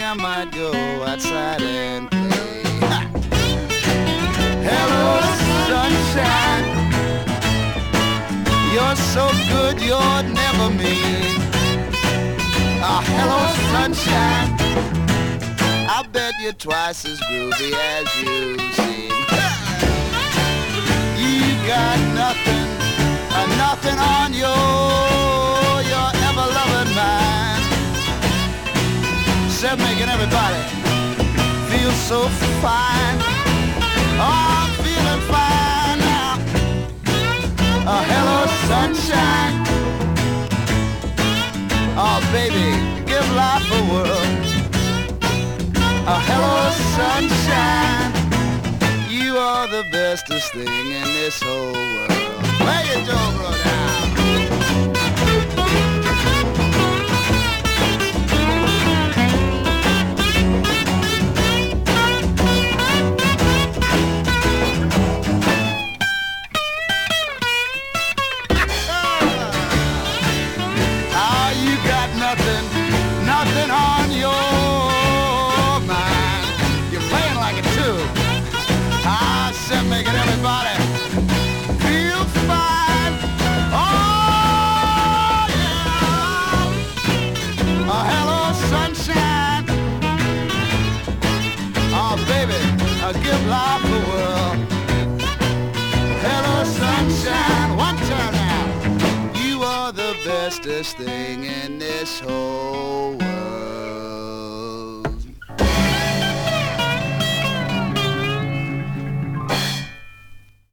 I might go outside and play. Ha! Hello, sunshine. You're so good, you're never mean. Hello, sunshine. I bet you're twice as groovy as you seem. You got nothing, nothing on your ever-loving mind. Except making everybody feel so fine. Oh, I'm feeling fine now. Hello, sunshine. Oh, baby, give life a whirl. Hello, sunshine. You are the bestest thing in this whole world. Play your dobro now. You got nothing, nothing on your mind. You're playing like it too. I said making everybody feel fine. Oh yeah. Hello, sunshine. Oh baby, give life a whirl. Hello, sunshine. One time now. You are the bestest thing in this whole world.